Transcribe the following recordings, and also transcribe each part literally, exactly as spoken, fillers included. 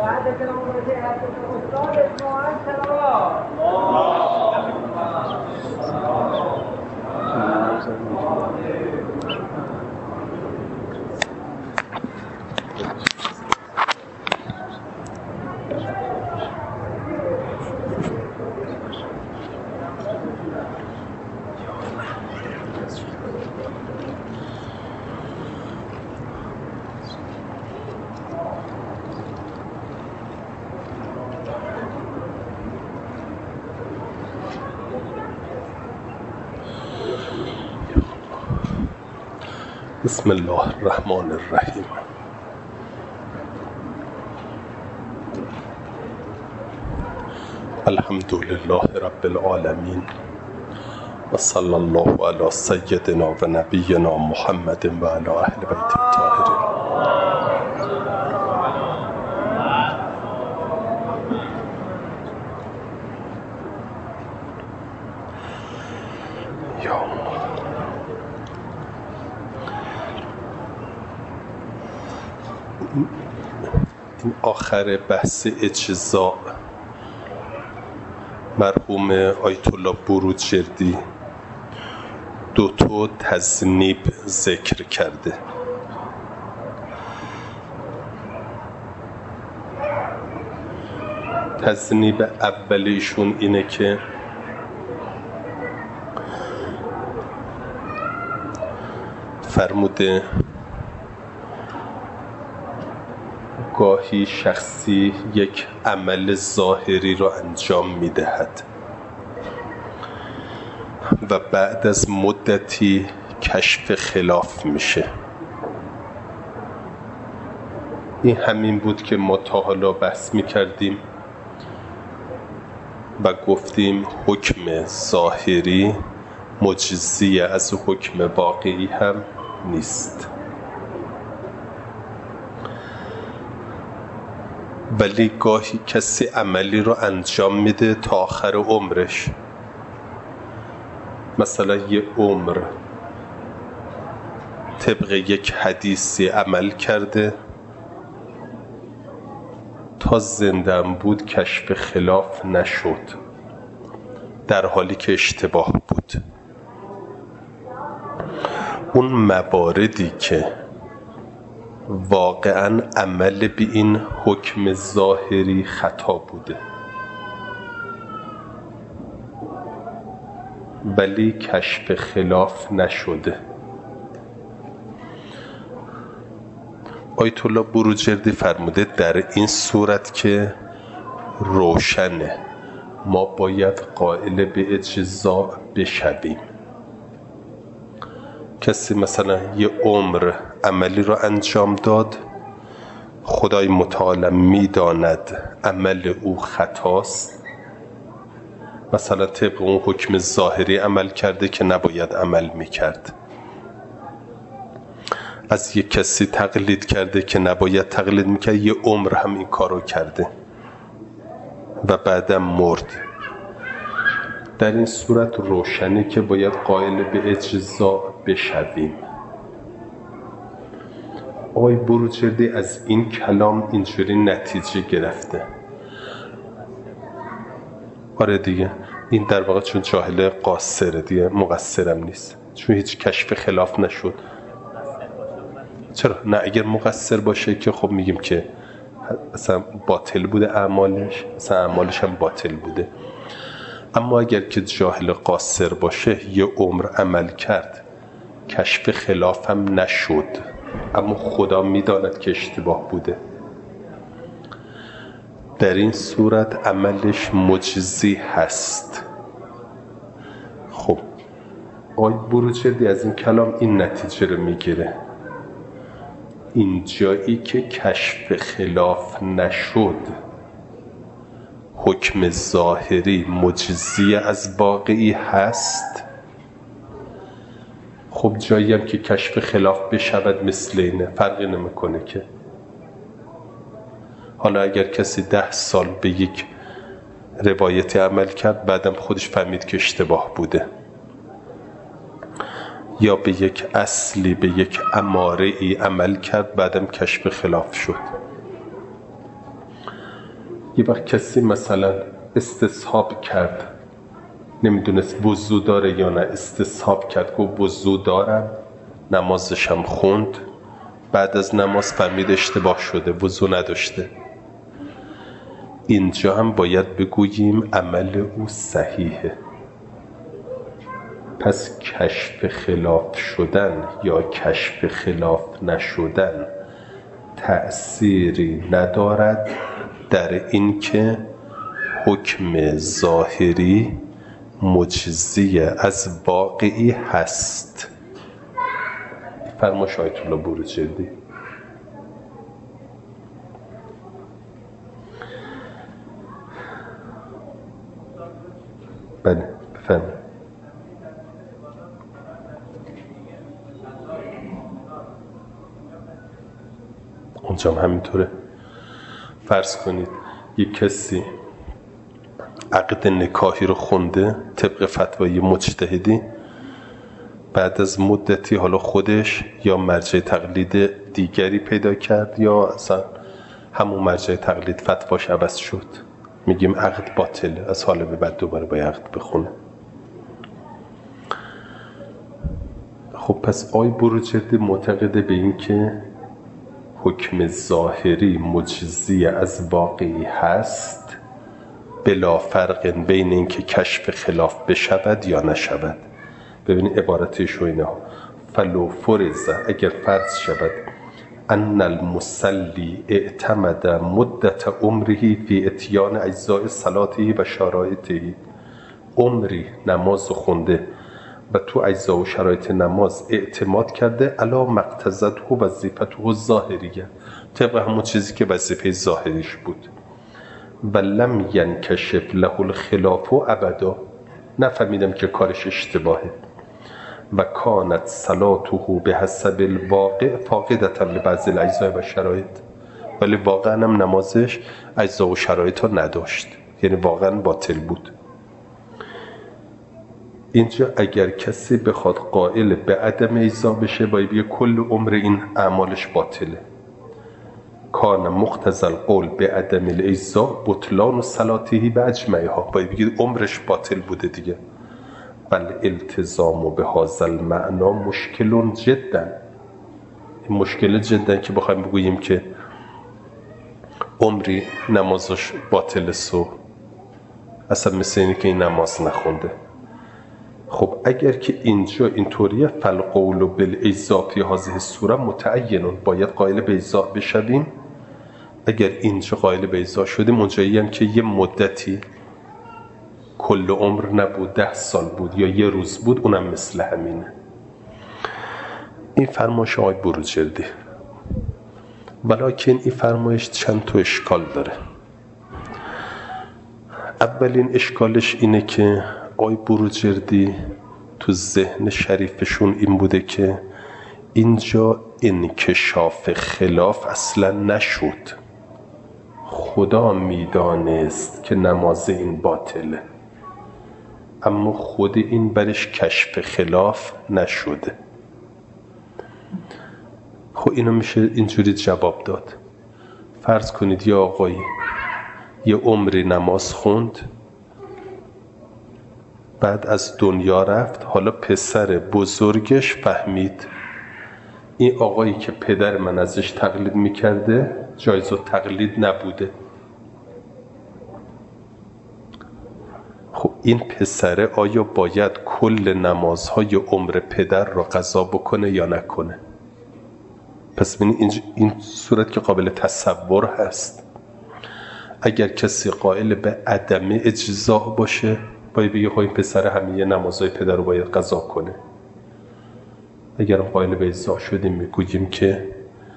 بسم الله الرحمن الرحیم. الحمد لله رب العالمین و صلی الله علی سیدنا و نبینا محمد و علی اهل بیت الطاهرین. این آخر بحث اجزا مرحوم آیت الله بروجردی دو تا تذنیب ذکر کرده. تذنیب اولیشون اینه که فرموده گاهی شخصی یک عمل ظاهری را انجام می دهد و بعد از مدتی کشف خلاف میشه. این همین بود که ما تا حالا بحث می کردیم و گفتیم حکم ظاهری مجزی از حکم واقعی هم نیست، ولی گاهی کسی عملی رو انجام میده تا آخر عمرش. مثلا یه عمر طبق یک حدیثی عمل کرده، تا زندم بود کشف خلاف نشد، در حالی که اشتباه بود. اون مواردی که واقعا عمل به این حکم ظاهری خطا بوده ولی کشف خلاف نشده، آیت الله بروجردی فرموده در این صورت که روشنه ما باید قائل به اجزا بشویم. کسی مثلا یه عمر عملی رو انجام داد، خدای متعال میداند عمل او خطاست، مثلا طبق اون حکم ظاهری عمل کرده که نباید عمل میکرد، از یک کسی تقلید کرده که نباید تقلید میکرد، یه عمر هم این کارو کرده و بعدم مرد. در این صورت روشنه که باید قائل به اجزا بشویم. آقای بروجردی از این کلام اینجوری نتیجه گرفته. آره دیگه، این در واقع چون جاهل قاصره دیگه، مقصرم نیست، چون هیچ کشف خلاف نشد. چرا؟ نه اگر مقصر باشه که خب میگیم که اصلا باطل بوده اعمالش، اصلا اعمالش هم باطل بوده. اما اگر که جاهل قاصر باشه، یه عمر عمل کرد، کشف خلاف هم نشد، اما خدا میداند که اشتباه بوده، در این صورت عملش مجزی هست. خب آقای بروجردی از این کلام این نتیجه رو میگیره، این جایی که کشف خلاف نشد حکم ظاهری مجزی از واقعی هست. خب جایی هم که کشف خلاف بشود مثل اینه، فرقی نمیکنه که. حالا اگر کسی ده سال به یک روایتی عمل کرد، بعدم خودش فهمید که اشتباه بوده، یا به یک اصلی، به یک اماره ای عمل کرد، بعدم کشف خلاف شد، یه وقت کسی مثلا استصحاب کرد، نمیدونست وضو داره یا نه، استصحاب کرد گفت وضو دارم، نمازشم خوند، بعد از نماز فهمید اشتباه شده، وضو نداشته. اینجا هم باید بگوییم عمل او صحیحه. پس کشف خلاف شدن یا کشف خلاف نشدن تأثیری ندارد در این که حکم ظاهری مجزی از واقعی هست. فرمایش آیت الله بروجردی. بله بفرمایید. اونجا هم همینطوره. فرض کنید یک کسی عقد نکاحی رو خونده طبق فتوای مجتهدی، بعد از مدتی حالا خودش یا مرجع تقلید دیگری پیدا کرد یا اصلا همون مرجع تقلید فتواش عوض شد، میگیم عقد باطله، از حالا به بعد دوباره باید عقد بخونه. خب پس آی بروجردی معتقده به این که حکم ظاهری مجزی از واقعی هست بلا فرق بین این که کشف خلاف بشود یا نشود. ببینید عبارتش و اینا، فلو فرض، اگر فرض شود ان المصلی اعتمد مدت عمره فی اتیان اجزاء صلاته و شرایطه، عمری نماز خونده و تو اجزا و شرایط نماز اعتماد کرده، علا مقتضته وظیفته الظاهریه، طبق همون چیزی که وظیفه ظاهریش بود، و لم ینکشف له الخلاف ابدا، نفهمیدم که کارش اشتباهه، و کانت صلاته به حسب الواقع فاقدة لبعض الاجزاء و شرایط، ولی واقعا هم نمازش اجزا و شرایط ها نداشت، یعنی واقعا باطل بود. اینجا اگر کسی بخواد قائل به عدم اجزا بشه باید بگه کل عمر این اعمالش باطله. کان مقتضی القول به عدم الاجزا بطلان صلاته به اجمعها، باید بگه عمرش باطل بوده دیگه. بل التزام به هذا المعنی مشکل جدا، این مشکل جدا که بخوایم بگوییم که عمری نمازش باطل سو، اصلا مثل اینه که این نماز نخونده. خب اگر که اینجا اینطوریه، فالقول بالاجزا فی هذه الصوره متعین، باید قائل به اجزا بشویم. اگر اینجا قائل به اجزا شدیم، اونجایی هم که یه مدتی کل عمر نبود، ده سال بود یا یه روز بود، اونم مثل همینه. این فرمایش آقای بروجردی، ولیکن این فرمایش چند تا اشکال داره. اولین اشکالش اینه که آقای بروجردی تو ذهن شریفشون این بوده که اینجا انکشاف خلاف اصلا نشد، خدا میدانست که نماز این باطله، اما خود این برش کشف خلاف نشده. خب اینو میشه اینجوری جواب داد. فرض کنید یا آقایی یه عمری نماز خوند، بعد از دنیا رفت، حالا پسر بزرگش فهمید این آقایی که پدر من ازش تقلید میکرده جایز التقلید نبوده. خب این پسره آیا باید کل نمازهای عمر پدر را قضا بکنه یا نکنه؟ پس ببینید این صورت که قابل تصور هست. اگر کسی قائل به عدم اجزا باشه باید بگه خب این پسر همه نمازهای پدر رو باید قضا کنه. اگر قائل به اجزا شدیم میگوییم که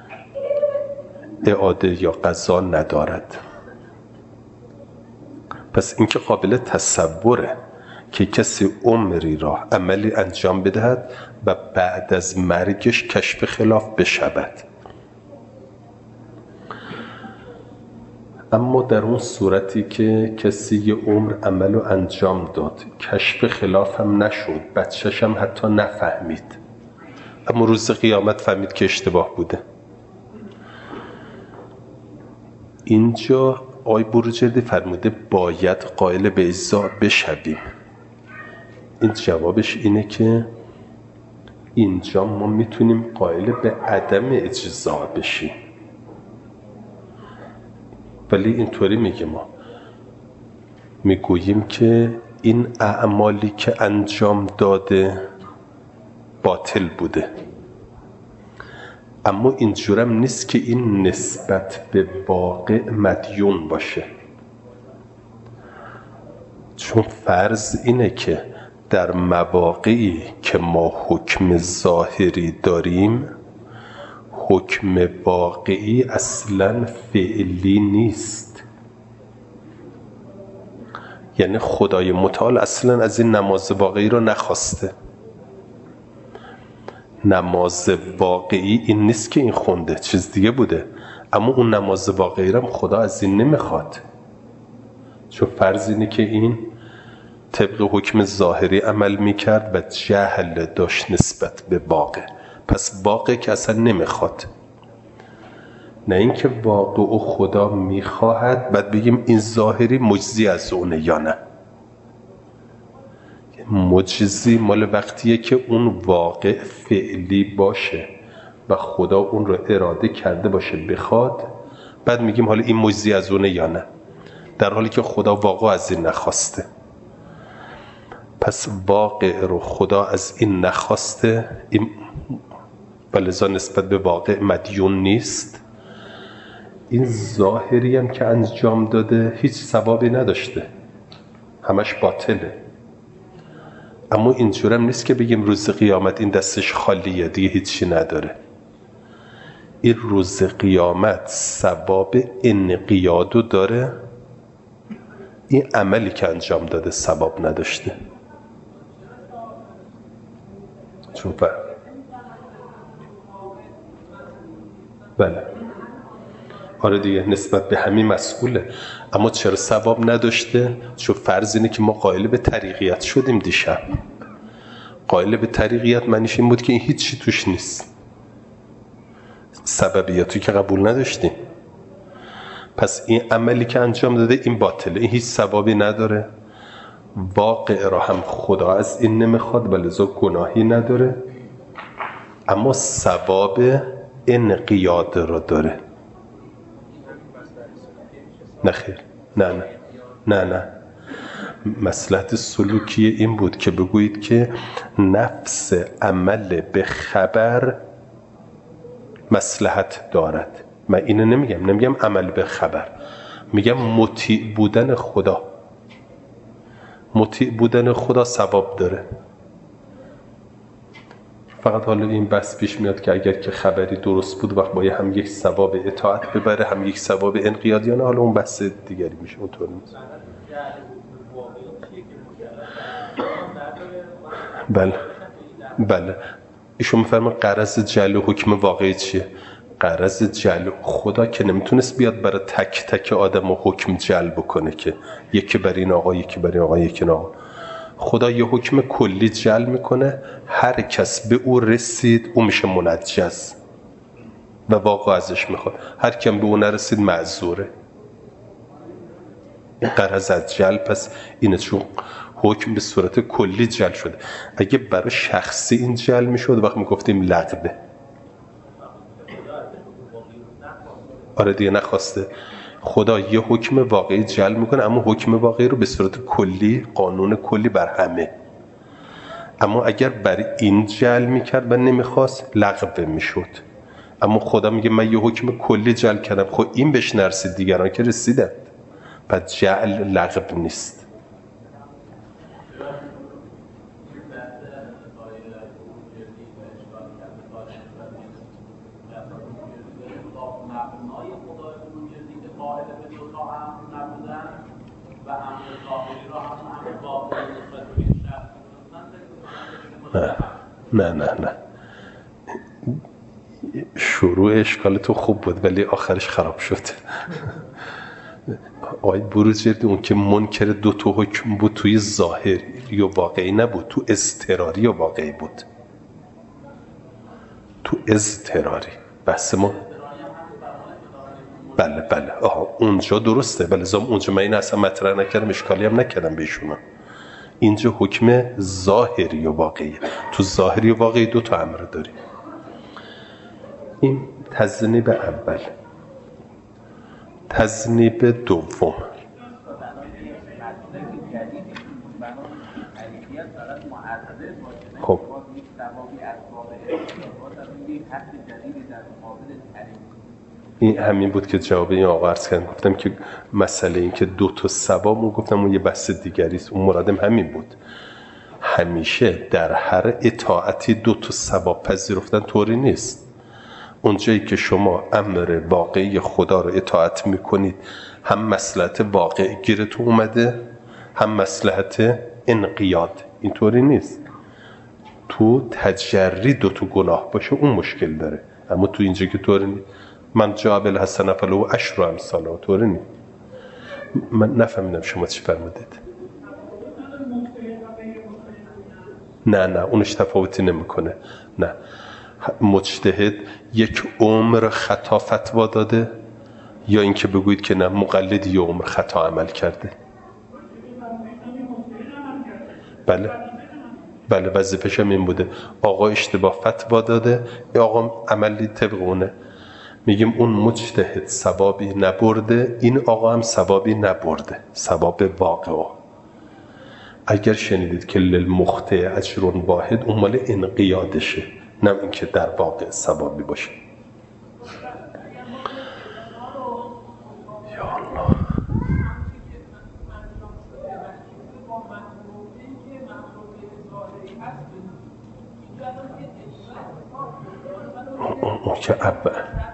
اعاده یا قضا ندارد. پس این که قابل تصوره که کسی عمری را عملی انجام بدهد و بعد از مرگش کشف خلاف بشود. اما در اون صورتی که کسی یه عمر عمل رو انجام داد، کشف خلاف هم نشد، بچه‌ش هم حتی نفهمید، اما روز قیامت فهمید که اشتباه بوده، اینجا آقای بروجردی فرموده باید قائل به اجزا بشویم. این جوابش اینه که اینجا ما میتونیم قائل به عدم اجزا بشیم، ولی اینطوری میگه ما میگوییم که این اعمالی که انجام داده باطل بوده، اما اینجورم نیست که این نسبت به واقع مدیون باشه، چون فرض اینه که در مواقعی که ما حکم ظاهری داریم حکم واقعی اصلا فعلی نیست. یعنی خدای متعال اصلا از این نماز واقعی رو نخواسته. نماز واقعی این نیست که این خونده، چیز دیگه بوده، اما اون نماز واقعی رو خدا از این نمیخواد، چون فرض اینه که این طبق حکم ظاهری عمل میکرد و جهل داشت نسبت به واقع، پس واقع که اصلا نمیخواد. نه اینکه واقع و خدا میخواهد بعد بگیم این ظاهری مجزی از اونه یا نه. مجزی مال وقتیه که اون واقع فعلی باشه و خدا اون رو اراده کرده باشه بخواد، بعد میگیم حالا این مجزی از اونه یا نه، در حالی که خدا واقع از این نخواسته. پس واقع رو خدا از این نخواسته، این ولذا نسبت به واقع مدیون نیست. این ظاهری هم که انجام داده هیچ ثوابی نداشته، همش باطله. اما اینجورم نیست که بگیم روز قیامت این دستش خالیه دیگه هیچی نداره. این روز قیامت ثواب انقیادو داره، این عملی که انجام داده ثواب نداشته. چون بله بله آره دیگه نسبت به همین مسئوله، اما چرا ثواب نداشته؟ چون فرض اینه که ما قائل به طریقیت شدیم دیشب. قائل به طریقیت معنیش این بود که این هیچی توش نیست، سببیتو که قبول نداشتیم. پس این عملی که انجام داده این باطله، این هیچ ثوابی نداره. واقع را هم خدا از این نمیخواد ولذا گناهی نداره، اما ثواب انقیاد را داره. نه خیر، نه نه نه نه مصلحت سلوکی این بود که بگویید که نفس عمل به خبر مصلحت دارد. من اینو نمیگم، نمیگم عمل به خبر، میگم مطیع بودن خدا. مطیع بودن خدا ثواب داره. فقط حالا این بحث پیش میاد که اگر که خبری درست بود وقت باید هم یک ثواب اطاعت ببره هم یک ثواب انقیاد، یا نه حالا اون بحث دیگری میشه، اونطور نیست. بله بله ایشون میفرمه غرض جعل حکم واقعی چیه؟ غرض جعل خدا که نمیتونست بیاد برای تک تک آدم و حکم جعل بکنه که یکی بر این آقا یکی بر این آقا یکی نه. خدا یه حکم کلی جعل میکنه، هر کس به او رسید او میشه منجز و واقع ازش میخواد، هر کم به او نرسید معذوره. این غرض از جعل پس اینه، چون حکم به صورت کلی جعل شده. اگه برای شخصی این جعل میشد وقت میگفتیم لغوه. آره دیگه نخواسته. خدا یه حکم واقعی جعل میکنه، اما حکم واقعی رو به صورت کلی، قانون کلی بر همه. اما اگر بر این جعل میکرد و نمیخواست لغو میشد. اما خدا میگه من یه حکم کلی جعل کردم، خب این بهش نرسید دیگران که رسیدند، پس جعل لغو نیست. نه نه نه نه شروع اشکال تو خوب بود ولی آخرش خراب شد. آقای بروجردی اون که منکر دو تا حکم بود، توی ظاهری و واقعی نبود، تو اضطراری و واقعی بود. تو اضطراری بحث ما بله بله آها اونجا درسته، بله زم اونجا من این اصلا مطرح نکردم، اشکالی هم نکردم بهشون. اینجا حکم ظاهری و واقعی، تو ظاهری و واقعی دو تا امر داریم. این تذنیب اول. تذنیب دوم، خب این همین بود که جواب این آقا عرض کردم، گفتم که مسئله این که دو تا ثواب، گفتم اون یه بحث دیگری است، اون مرادم همین بود. همیشه در هر اطاعتی دو تا ثواب پذیرفتن طوری نیست. اونجایی که شما امر واقعی خدا رو اطاعت میکنید، هم مصلحت واقع گیرتون اومده، هم مصلحت انقیاد، اینطوری نیست. تو تجری دو تا گناه باشه اون مشکل داره، اما تو اینجا که طوری نیست. من جا بالحسنه فله عشر امثالها، طوری نیست. من نفهمیدم شما چی فرمودید. نه نه اونش تفاوتی نمیکنه. نه، مجتهد یک عمر خطا فتوا داده، یا اینکه بگویید که نه مقلد یه عمر خطا عمل کرده. بله بله وظیفه‌ش هم این بوده، آقا اشتباه فتوا داده، یا آقا عملی طبق اونه، میگیم اون مجتهد ثوابی نبرده، این آقا هم ثوابی نبرده، ثواب واقعه. اگر شنیدید که للمخطئ اجر واحد، اون مال انقیادشه، نه اینکه در واقع ثوابی باشه. یا الله. اون که اول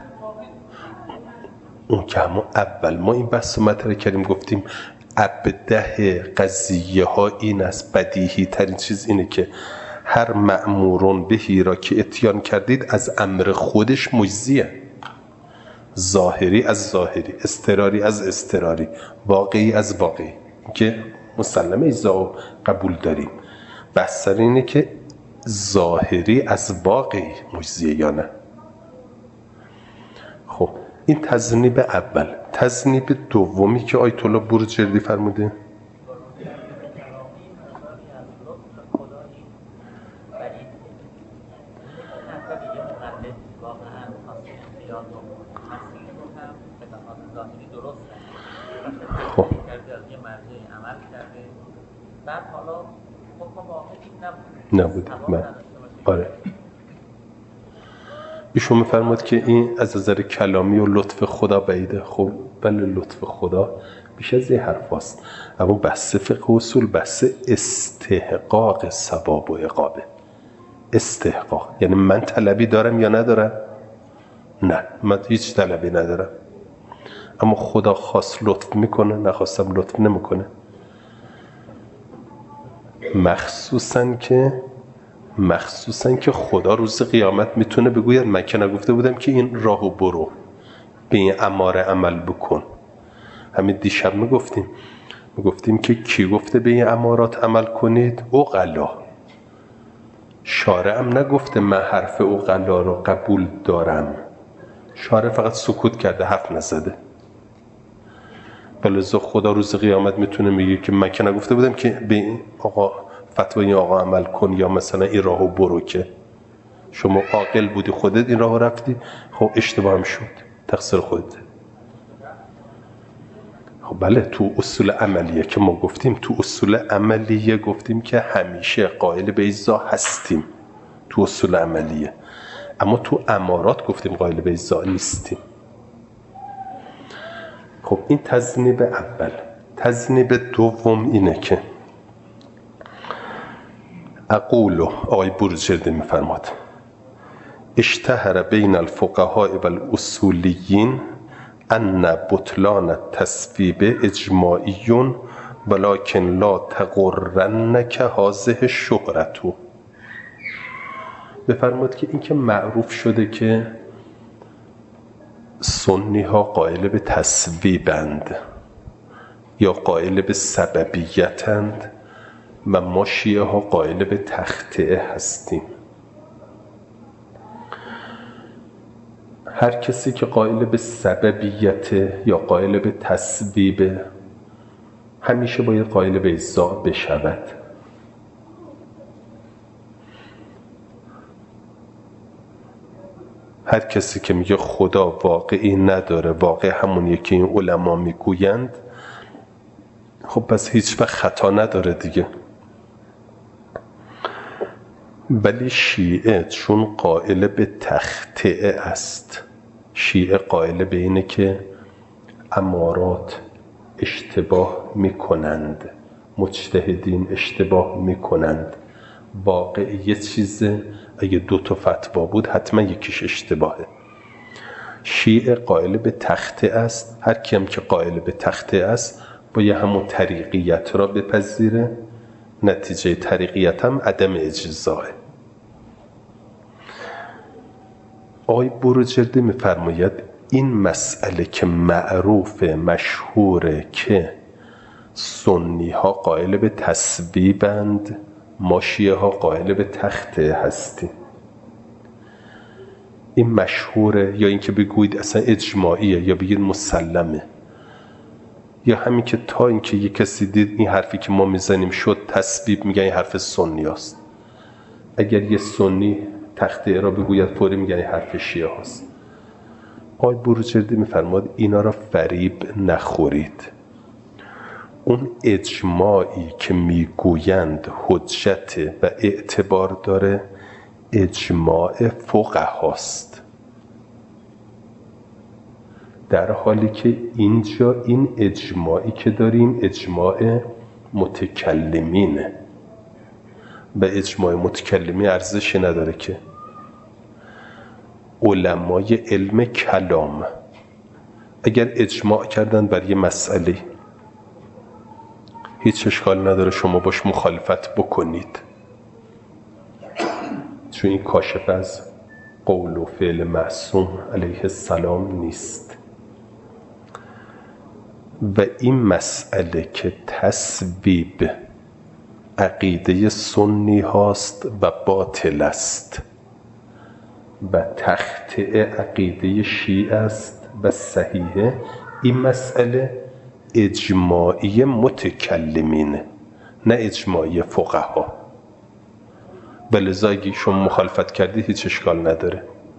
اون که همون اول ما این بحث مطرح کردیم، گفتیم ابده قضیه ها این است، بدیهی ترین چیز اینه که هر مأمورون بهی را که اتیان کردید از امر خودش مجزیه، ظاهری از ظاهری، اضطراری از اضطراری، واقعی از واقعی، که مسلمه ایزا قبول داریم. بحث سر اینه که ظاهری از واقعی مجزیه یا نه. خب این تذنیب اول. تذنیب دومی که آیت الله بروجردی فرموده، خب نبود. آره ایشون میفرمود که این از نظر کلامی و لطف خدا بعیده. خب بله لطف خدا بیش از این حرف هست، اما بحث فقه و اصول بحث استحقاق ثواب و عقابه. استحقاق یعنی من طلبی دارم یا ندارم؟ نه، من هیچ طلبی ندارم، اما خدا خواست لطف میکنه، نخواستم لطف نمیکنه. مخصوصاً که مخصوصاً که خدا روز قیامت میتونه بگوید من که نگفته بودم که این راهو برو، به این اماره عمل بکن. همین دیشب میگفتیم میگفتیم که کی گفته به این امارات عمل کنید؟ عقلا. شارع هم نگفته من حرف عقلا رو قبول دارم، شارع فقط سکوت کرده، حرف نزده. بلذا خدا روز قیامت میتونه میگه که من که نگفته بودم که به این آقا فتوای این آقا عمل کن، یا مثلا این راهو برو، که شما عاقل بودی خودت این راهو رفتی، خب اشتباه هم شد، تقصیر خودت. خب بله تو اصول عملیه که ما گفتیم، تو اصول عملیه گفتیم که همیشه قائل به اجزا هستیم تو اصول عملیه، اما تو امارات گفتیم قائل به اجزا نیستیم. خب این تذنیب اول. تذنیب دوم اینه که اقولو، آقای بروجردی میفرماد اشتهر بین الفقهاء و الاصولیین ان بطلان التصویب اجماعی ولکن لا تغرنک هذه الشهرة. بفرماد که این که معروف شده که سنی ها قائل به تصویبند یا قائل به سببیتند و ما شیعه ها قائل به تخطئه هستیم. هر کسی که قائل به سببیت یا قائل به تسبیب همیشه باید قائل به اجزا بشود. هر کسی که میگه خدا واقعی نداره، واقع همونیه که این علما میگویند، خب پس هیچ وقت خطا نداره دیگه. ولی شیعه چون قائل به تخطئه است، شیعه قائل به اینه که امارات اشتباه میکنند، مجتهدین اشتباه میکنند، واقع یه چیزه، اگه دو تا فتوا بود حتما یکیش اشتباهه. شیعه قائل به تخطئه است، هر کیم که قائل به تخطئه است باید همون طریقیت را بپذیره، نتیجه طریقیت هم عدم اجزاه. آقای بروجردی میفرماید این مسئله که معروف مشهوره که سنی ها قائل به تسبیبند، ما شیعه ها قائل به تخطئه هستیم. این مشهوره، یا اینکه بگویید اصلا اجماعیه، یا بگید مسلمه، یا همین که تا اینکه یک کسی دید این حرفی که ما میزنیم شد تسبیب، میگن این حرف سنی هست. اگر یه سنی تخطئه را بگوید فوری میگن این حرف شیعه هست. آقای بروجردی میفرماد اینا را فریب نخورید. اون اجماعی که میگویند حجت و اعتبار داره اجماع فقهاست، در حالی که اینجا این اجماعی که داریم اجماع متکلمینه و اجماع متکلمی ارزشی نداره که. علمای علم کلام اگر اجماع کردن بر یه مسئله، هیچ اشکال نداره شما باش مخالفت بکنید، چون این کاشف از قول و فعل معصوم علیه السلام نیست. و این مسئله که تسبیب عقیده سنی هاست و باطل است و تخطئه عقیده شیعه است و صحیحه، این مسئله اجماعی متکلمینه نه اجماعی فقها. ولذا اگه شما مخالفت کردی هیچ اشکال نداره.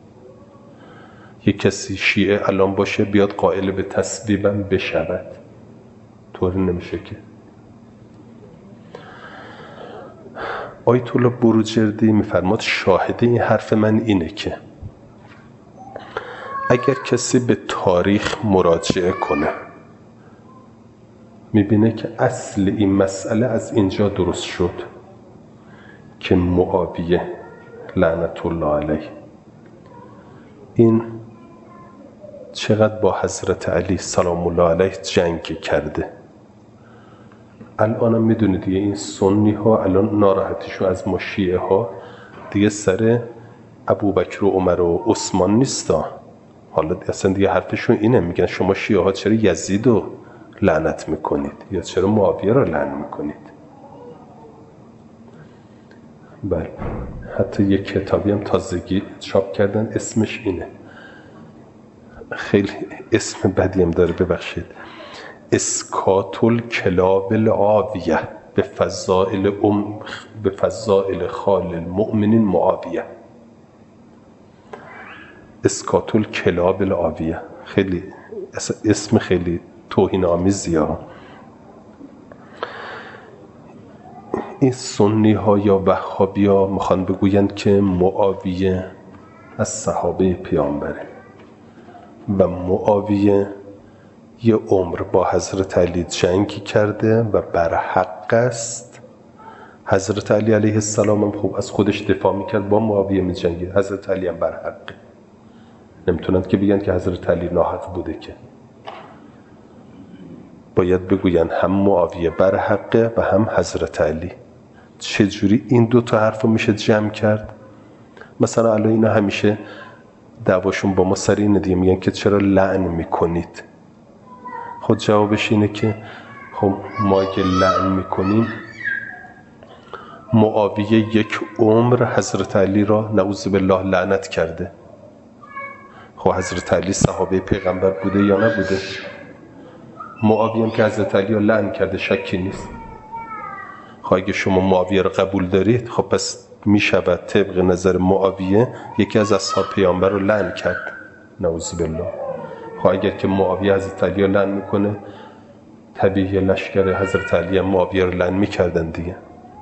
یک کسی شیعه الان باشه بیاد قائل به تسبیبم بشود، طوری نمیشه که. آیت الله بروجردی میفرماد شاهد این حرف من اینه که اگر کسی به تاریخ مراجعه کنه میبینه که اصل این مسئله از اینجا درست شد که معاویه لعنت الله علیه این چقدر با حضرت علی سلام الله علیه جنگ کرده. الان هم میدونید دیگه این سنی ها الان ناراحتیشو از ما شیعه ها دیگه سر ابوبکر و عمر و عثمان نیستا. حالا اصلا دیگه حرفشون اینه، میگن شما شیعه ها چرا یزید رو لعنت میکنید یا چرا معاویه رو لعن میکنید. بله، حتی یک کتابی هم تازگی چاپ کردن اسمش اینه، خیلی اسم بدی هم داره ببخشید، اسکات الکلاب العاویه به فضائل ام به فضائل خال المؤمنین معاویه. اسکات الکلاب العاویه خیلی اسم خیلی توهین آمیزیه. این سنی ها یا وهابی ها میخوان بگویند که معاویه از صحابه پیامبره و معاویه یه عمر با حضرت علی جنگی کرده و بر حق است. حضرت علی علیه السلام هم خوب از خودش دفاع میکرد، با معاویه میجنگید، حضرت علی هم بر حقه. نمیتونند که بگن که حضرت علی ناحق بوده، که باید بگوین هم معاویه بر حقه و هم حضرت علی. چجوری این دو تا حرف رو میشه جمع کرد؟ مثلا الان اینا همیشه دعواشون با ما سر اینه دیگه، میگن که چرا لعن میکنید. خود جوابش اینه که خب ما اگه لعن میکنیم، معاویه یک عمر حضرت علی را نعوذ بالله لعنت کرده، خب خب حضرت علی صحابه پیغمبر بوده یا نبوده؟ معاویه هم که حضرت علی رو لعن کرده شکی نیست. خب اگه شما معاویه رو قبول دارید، خب پس می شود طبق نظر معاویه یکی از اصحاب پیامبر رو لعن کرد، نعوذ بالله. خب اگر که معاویه حضرت علی رو لعن میکنه، طبیعی لشکر حضرت علی هم معاویه رو لعن میکردن دیگه.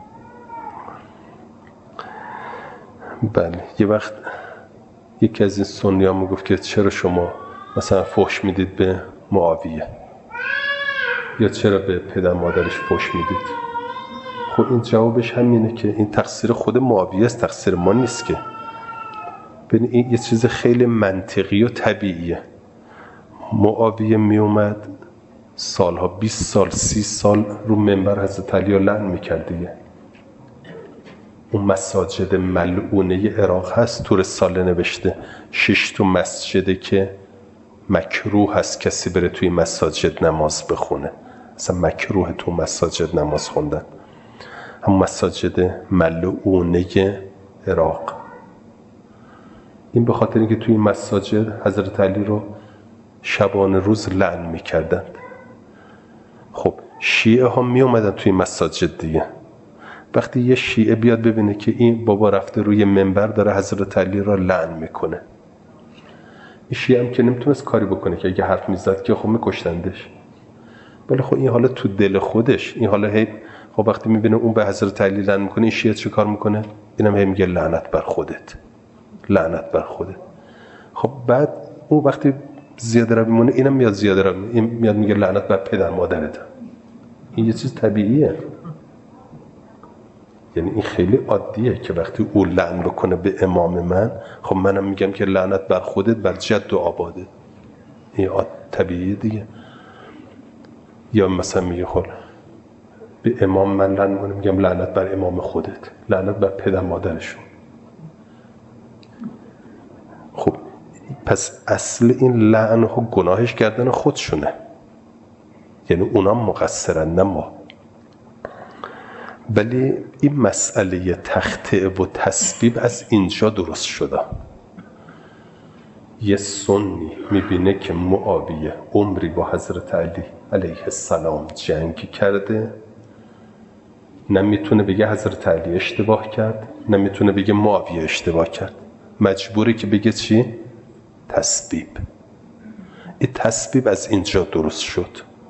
بله، یه وقت یکی از این سنی ها میگفت که چرا شما مثلا فحش میدید به معاویه، یا چرا به پدر مادرش فحش میدید؟ خب این جوابش همینه که این تقصیر خود معاویه است، تقصیر ما نیست که. ببین این یه چیز خیلی منطقی و طبیعیه. معاویه می اومد سالها بیست سال سی سال رو منبر حضرت علی رو لعن میکرد دیگه. اون مساجد ملعونه عراق هست، تو رساله نوشته شش تا مسجده که مکروه هست کسی بره توی مساجد نماز بخونه، اصلا مکروه تو مساجد نماز خوندن. هم مساجد ملعونه عراق. این به خاطر اینکه توی مساجد حضرت علی رو شبانه روز لعن میکردند. خب شیعه ها می اومدن توی مساجد دیگه. وقتی یه شیعه بیاد ببینه که این بابا رفته روی منبر داره حضرت علی را لعن میکنه، این شیعه هم که نمیتونست کاری بکنه که اگه حرف میزد که خب میکشتندش. ولی خب این حالا تو دل خودش، این حالا هی خب وقتی میبینه اون به حضرت علی لعن میکنه، این شیعه چه کار میکنه؟ اینم هی میگه لعنت بر خودت، لعنت بر خودت. خب بعد اون وقتی زیاده رو میمونه، اینم میاد زیاده رو میمونه، این میاد میگه لعنت بر پدر مادرت. این یه چیز طبیعیه. یعنی این خیلی عادیه که وقتی او لعن بکنه به امام من، خب منم میگم که لعنت بر خودت، بر جد و آباده. این طبیعیه دیگه. یا مثلا میگه خب به امام من لعن میکنه، میگم لعنت بر امام خودت، لعنت بر پدر مادرشون. خب پس اصل این لعن ها گناهش کردن خودشونه، یعنی اونا مقصرن نه ما. ولی این مسئله تخطئه و تسبیب از اینجا درست شده. یه سنی میبینه که معاویه عمری با حضرت علی علیه السلام جنگ کرده، نمیتونه بگه حضرت علی اشتباه کرد، نمیتونه بگه معاویه اشتباه کرد، مجبوری که بگه چی؟ تسبیب. این تسبیب از اینجا درست شد.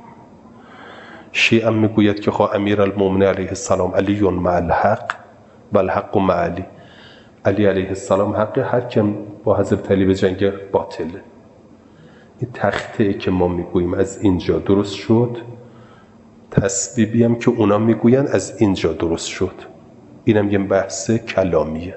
شیعه میگوید که خواه امیر المومنین علیه السلام علی مع الحق و الحق مع علی، علی علیه السلام حقه، هر کم با حضرت علی به جنگ باطله. این تخته که ما میگوییم از اینجا درست شد. تسبیبی هم که اونا میگوین از اینجا درست شد. اینم یه بحث کلامیه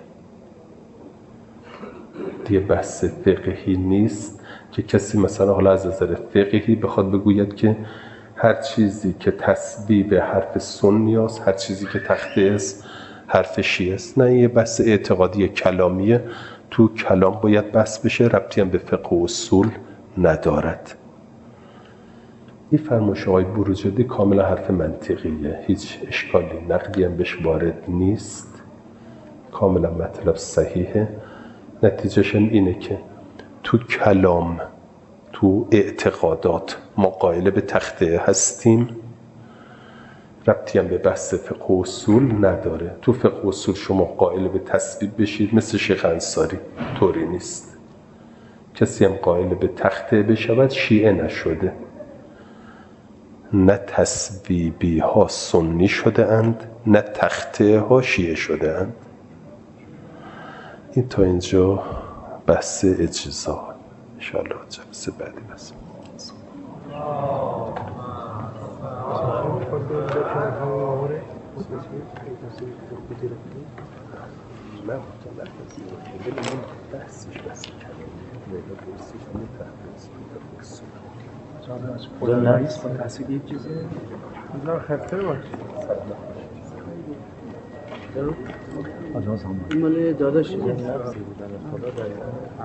دیگه، بحث فقهی نیست که کسی مثلا حالا از نظر فقهی بخواد بگوید که هر چیزی که تسبیب حرف سنی است، هر چیزی که تخته است حرف شیعه است. نه، یه بحث اعتقادی کلامیه. تو کلام باید بحث بشه، ربطی هم به فقه و اصول ندارد. این فرمایش آقای بروجردی کاملا حرف منطقیه، هیچ اشکالی نقدی هم بهش وارد نیست، کاملا مطلب صحیحه. نتیجهش هم اینه که تو کلام، تو اعتقادات ما قائل به تخته هستیم، ربطی هم به بحث فقه و اصول نداره. تو فقه و اصول شما قائل به تسبیب بشید مثل شیخ انصاری، طوری نیست. کسی هم قائل به تخته بشود شیعه نشده. نه تسبیبی ها سنی شده اند، نه تخته ها شیعه شده اند. این تا اینجا بحث اجزا. انشاءالله جلسه بعدی بس. خدا نیست با تحصیل یک چیزی نه خطر باش این ماله داداش